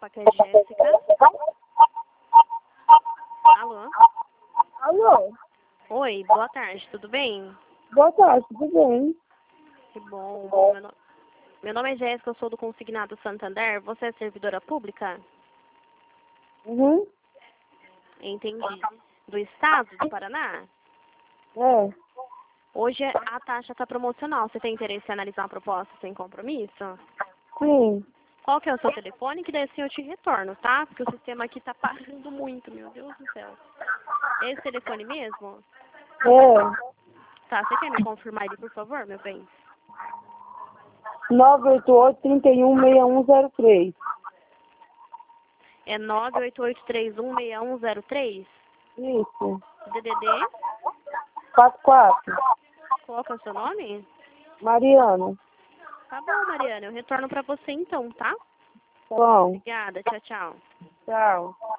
Copa, que é Jéssica. Alô? Alô? Oi, boa tarde, tudo bem? Boa tarde, tudo bem? Que bom. Bom, meu nome é Jéssica, eu sou do Consignado Santander. Você é servidora pública? Uhum. Entendi. Do estado do Paraná? É. Hoje a taxa está promocional. Você tem interesse em analisar uma proposta sem compromisso? Sim. Qual que é o seu telefone? Que daí assim eu te retorno, tá? Porque o sistema aqui tá parando muito, meu Deus do céu. É esse telefone mesmo? É. Tá, você quer me confirmar ele, por favor, meu bem? 988-316103. É 988316103? Isso. DDD? 44. Qual que é o seu nome? Mariana. Tá bom, Mariana, eu retorno pra você então, tá? Bom. Obrigada, tchau, tchau. Tchau.